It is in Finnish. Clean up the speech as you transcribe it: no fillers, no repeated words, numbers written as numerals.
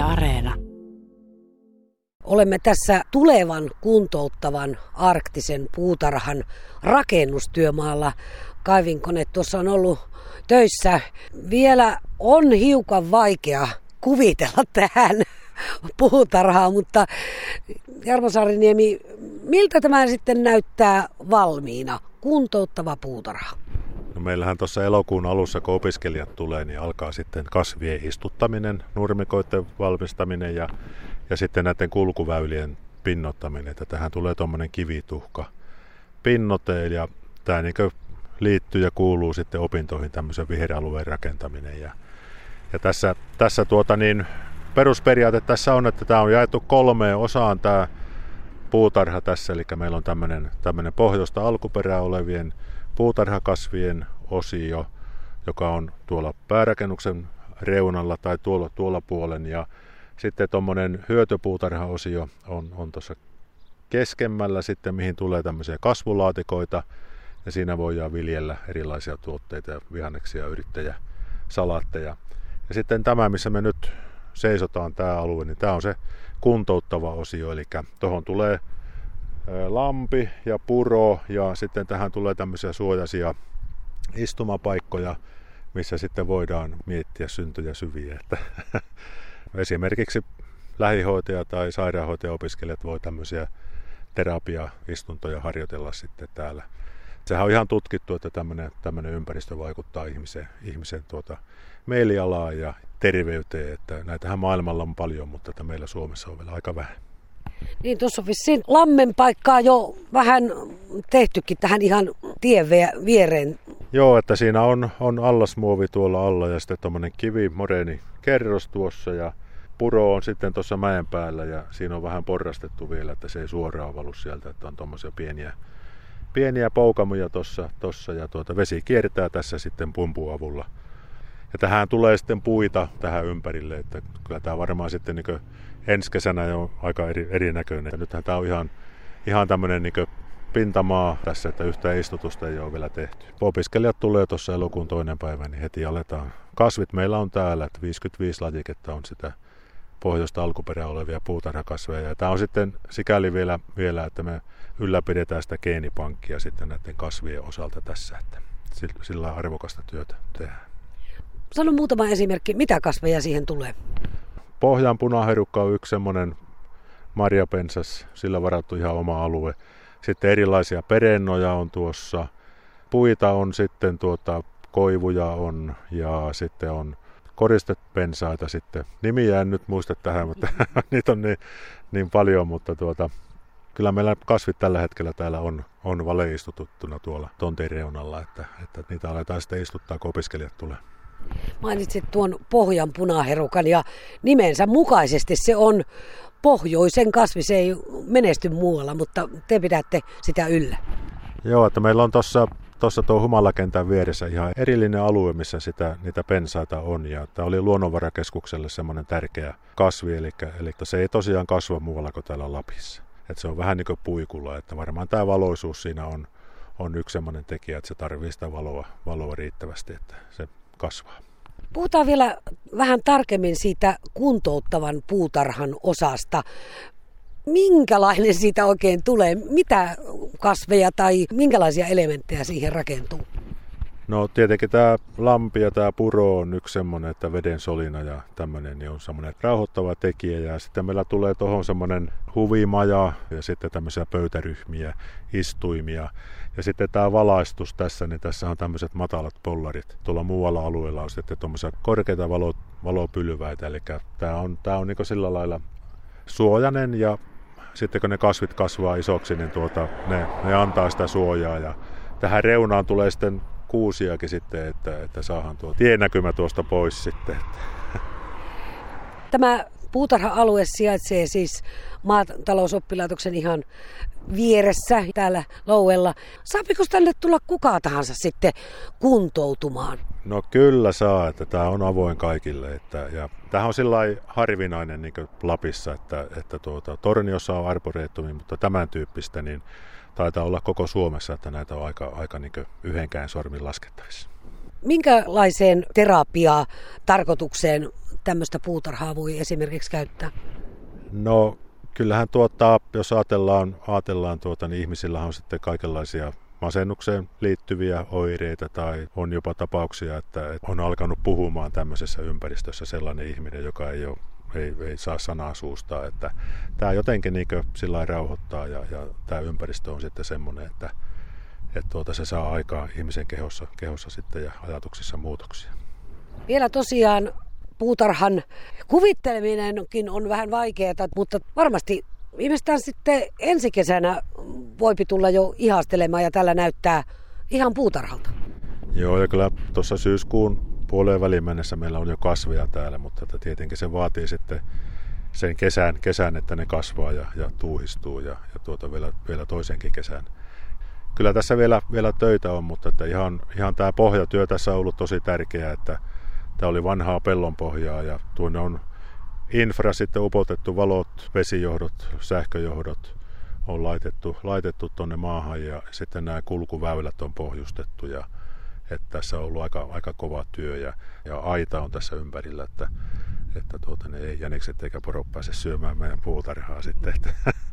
Areena. Olemme tässä tulevan kuntouttavan arktisen puutarhan rakennustyömaalla. Kaivinkone tuossa on ollut töissä. Vielä on hiukan vaikea kuvitella tähän puutarhaan, mutta Jarmo Saariniemi, miltä tämä sitten näyttää valmiina, kuntouttava puutarha? No meillähän tuossa elokuun alussa, kun opiskelijat tulee, niin alkaa sitten kasvien istuttaminen, nurmikoiden valmistaminen ja sitten näiden kulkuväylien pinnottaminen. Että tähän tulee tuommoinen kivituhka pinnote ja tämä niin liittyy ja kuuluu sitten opintoihin tämmöisen vihreäalueen rakentaminen. Ja tässä perusperiaate tässä on, että tämä on jaettu 3 osaan tämä puutarha tässä. Eli meillä on tämmöinen pohjoista alkuperää olevien puutarhakasvien osio, joka on tuolla päärakennuksen reunalla tai tuolla puolen. Ja sitten tuommoinen hyötypuutarhaosio on tuossa keskemmällä sitten, mihin tulee tämmöisiä kasvulaatikoita. Ja siinä voidaan viljellä erilaisia tuotteita ja vihanneksia, yrittäjäsalaatteja. Ja sitten tämä, missä me nyt seisotaan, tämä alue, niin tämä on se kuntouttava osio. Eli tuohon tulee lampi ja puro ja sitten tähän tulee tämmöisiä suojaisia istumapaikkoja, missä sitten voidaan miettiä syntyjä syviä. Että esimerkiksi lähihoitaja tai sairaanhoitaja-opiskelijat voi tämmöisiä terapiaistuntoja harjoitella sitten täällä. Sehän on ihan tutkittu, että tämmöinen ympäristö vaikuttaa ihmisen mielialaan ja terveyteen. Että näitähän maailmalla on paljon, mutta että meillä Suomessa on vielä aika vähän. Niin, tuossa on vissiin lammen paikkaa jo vähän tehtykin tähän ihan tien viereen. Joo, että siinä on allasmuovi tuolla alla ja sitten tuommoinen moreeni kerros tuossa ja puro on sitten tuossa mäen päällä ja siinä on vähän porrastettu vielä, että se ei suoraan valu sieltä, että on tuommoisia pieniä poukamuja tuossa ja vesi kiertää tässä sitten pumpun avulla. Ja tähän tulee sitten puita tähän ympärille, että kyllä tämä varmaan sitten niin ensi kesänä jo aika erinäköinen. Ja nythän tämä on ihan tämmöinen niin pintamaa tässä, että yhtään istutusta ei ole vielä tehty. Opiskelijat tulee tuossa elokuun 2. päivä, niin heti aletaan. Kasvit meillä on täällä, että 55 lajiketta on sitä pohjoista alkuperää olevia puutarhakasveja. Ja tämä on sitten sikäli vielä, että me ylläpidetään sitä geenipankkia sitten näiden kasvien osalta tässä, että sillä arvokasta työtä tehdään. Sano muutama esimerkki, mitä kasveja siihen tulee? Pohjan punaherukka on yksi semmoinen marjapensas, sillä varattu ihan oma alue. Sitten erilaisia perennoja on tuossa, puita on sitten koivuja on ja sitten on koristepensaita sitten. Nimiä en nyt muista tähän, mutta niitä on niin paljon, mutta kyllä meillä kasvit tällä hetkellä täällä on valeistututtuna tuolla tontin reunalla, että niitä aletaan sitten istuttaa, kun opiskelijat tulee. Mainitsit tuon pohjan punaherukan ja nimensä mukaisesti se on pohjoisen kasvi, se ei menesty muualla, mutta te pidätte sitä yllä. Joo, että meillä on tuossa tuo humalakentän vieressä ihan erillinen alue, missä niitä pensaita on. Ja tämä oli Luonnonvarakeskukselle semmoinen tärkeä kasvi, eli se ei tosiaan kasva muualla kuin täällä Lapissa. Että se on vähän niin kuin puikulla, että varmaan tämä valoisuus siinä on yksi semmoinen tekijä, että se tarvitsee sitä valoa riittävästi, että se kasvaa. Puhutaan vielä vähän tarkemmin siitä kuntouttavan puutarhan osasta. Minkälainen siitä oikein tulee? Mitä kasveja tai minkälaisia elementtejä siihen rakentuu? No tietenkin tämä lampi ja tämä puro on yksi semmoinen, että veden solina ja tämmöinen niin on semmoinen rauhoittava tekijä. Ja sitten meillä tulee tuohon semmoinen huvimaja ja sitten tämmöisiä pöytäryhmiä, istuimia. Ja sitten tämä valaistus tässä, niin tässä on tämmöiset matalat pollarit. Tuolla muualla alueella on sitten tuommoisia korkeita valopylväitä. Eli tämä on niin kuin sillä lailla suojainen ja sitten kun ne kasvit kasvaa isoksi, niin ne antaa sitä suojaa. Ja tähän reunaan tulee sitten kuusiakin sitten, että saadaan tuo tiennäkymä tuosta pois sitten. Tämä puutarha-alue sijaitsee siis maatalousoppilaitoksen ihan vieressä täällä Louella. Saapiko tänne tulla kuka tahansa sitten kuntoutumaan? No kyllä saa, että tämä on avoin kaikille. Ja tämähän on sillai harvinainen niin kuin Lapissa, että Torniossa on arboreettumi, mutta tämän tyyppistä niin taitaa olla koko Suomessa, että näitä on aika niin kuin yhdenkään sormin laskettavissa. Minkälaiseen tarkoitukseen tämmöistä puutarhaa voi esimerkiksi käyttää? No kyllähän jos ajatellaan niin ihmisillä on sitten kaikenlaisia masennukseen liittyviä oireita tai on jopa tapauksia, että on alkanut puhumaan tämmöisessä ympäristössä sellainen ihminen, joka ei saa sanaa suustaan. Että tämä jotenkin sillä lailla rauhoittaa ja tämä ympäristö on sitten semmoinen, että se saa aikaa ihmisen kehossa sitten ja ajatuksissa muutoksia. Vielä tosiaan puutarhan kuvitteleminenkin on vähän vaikeaa, mutta varmasti viimeistään sitten ensi kesänä voipi tulla jo ihastelemaan ja tällä näyttää ihan puutarhalta. Joo, ja kyllä tuossa syyskuun puoleen väliin mennessä meillä on jo kasveja täällä, mutta tietenkin se vaatii sitten sen kesän että ne kasvaa ja tuuhistuu ja vielä toisenkin kesän. Kyllä tässä vielä töitä on, mutta että ihan tämä pohjatyö tässä on ollut tosi tärkeää, että tämä oli vanhaa pellonpohjaa ja tuonne on infra sitten upotettu, valot, vesijohdot, sähköjohdot on laitettu tuonne maahan ja sitten nämä kulkuväylät on pohjustettu ja että tässä on ollut aika kova työ ja aita on tässä ympärillä, että ne ei jänikset eikä porot pääse syömään meidän puutarhaa sitten.